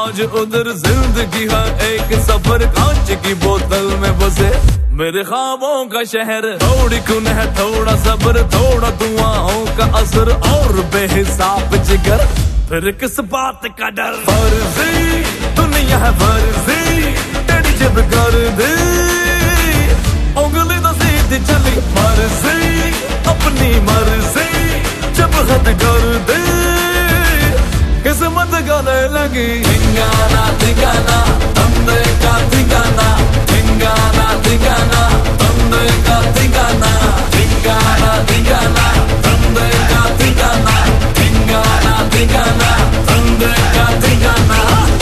आज उधर जिंदगी है एक सफर, कांच की बोतल में बसे मेरे ख्वाबों का शहर। थोड़ी खून है थोड़ा सब्र, थोड़ा दुआओं का असर और बेहिसाब जिगर, फिर किस बात का डर। फर्जी दुनिया है फर्जी, तेरी जब कर दे उंगली तो सीधी चली, मर्जी अपनी मर्जी जब हद कर दे किस्मत गाने लगी। ठिकाना ठिकाना तंदे का ठिकाना, ठिकाना ठिकाना तंदे का ठिकाना, ठिकाना ठिकाना तंदे का ठिकाना, ठिकाना ठिकाना तंदे का ठिकाना।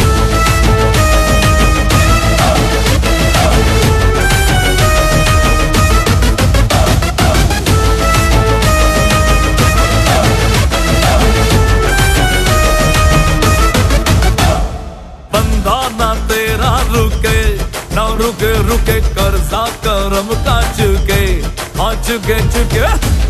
ना तेरा रुके ना रुके रुके कर्जा करम का चुके, हाँ चुके चुके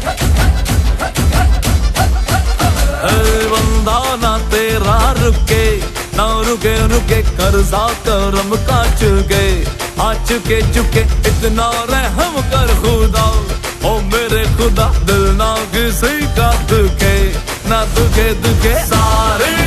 बंदा ना तेरा रुके ना रुके रुके कर्जा करम का चुके, हाँ चुके चुके इतना रहम कर खुदा, ओ मेरे खुदा दिल ना किसी का दुखे ना दुखे दुखे सारे